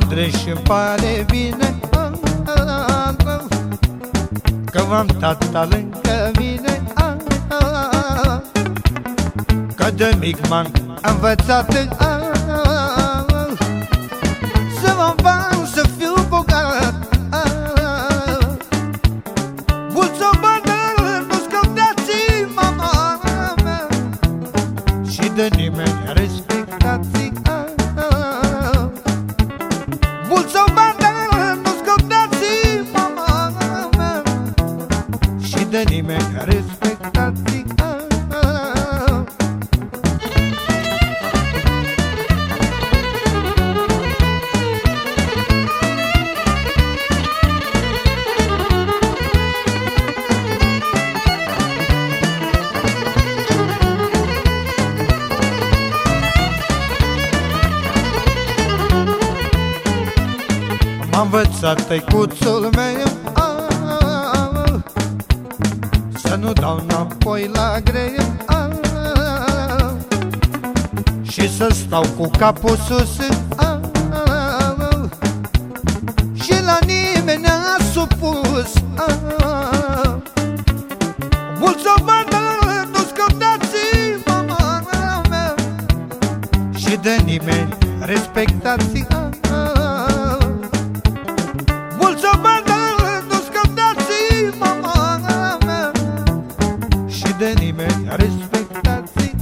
drept și-mi pare bine că v-am tata lângă mine, că de mic m-am învățat să mă învăț să fiu bogat. Mulți o bădă, nu-ți căutați mama mea și de nimeni respectați. Mulți o bădă, nu-ți căutați mama mea și de nimeni respectați. M-a învățat tăicuțul meu să nu dau înapoi la greu și să stau cu capul sus și la nimeni n-a supus. Mulți o bădă, nu-ți căutați mama mea și de nimeni respectați. Mulți o bădă, nu-ți căutați mama mea și de nimeni respectați.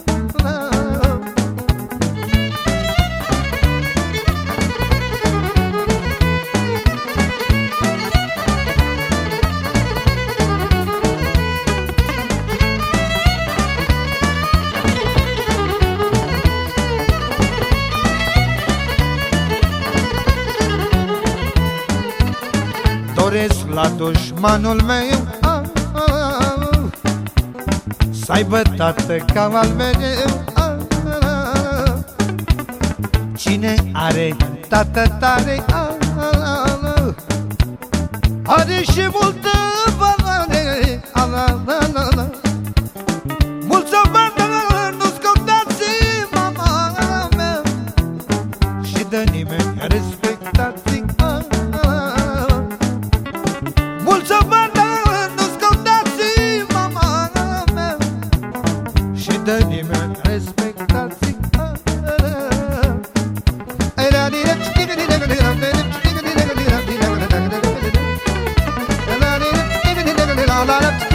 Doresc la dușmanul meu să aibă tată ca al meu. Cine are tată tare are și multă valoare. Mulți o bădă, nu-ți căutați mama mea și de nimeni respectați. Mulți o bădă, nu-ți căutați mama mea și de nimeni respectați. La la la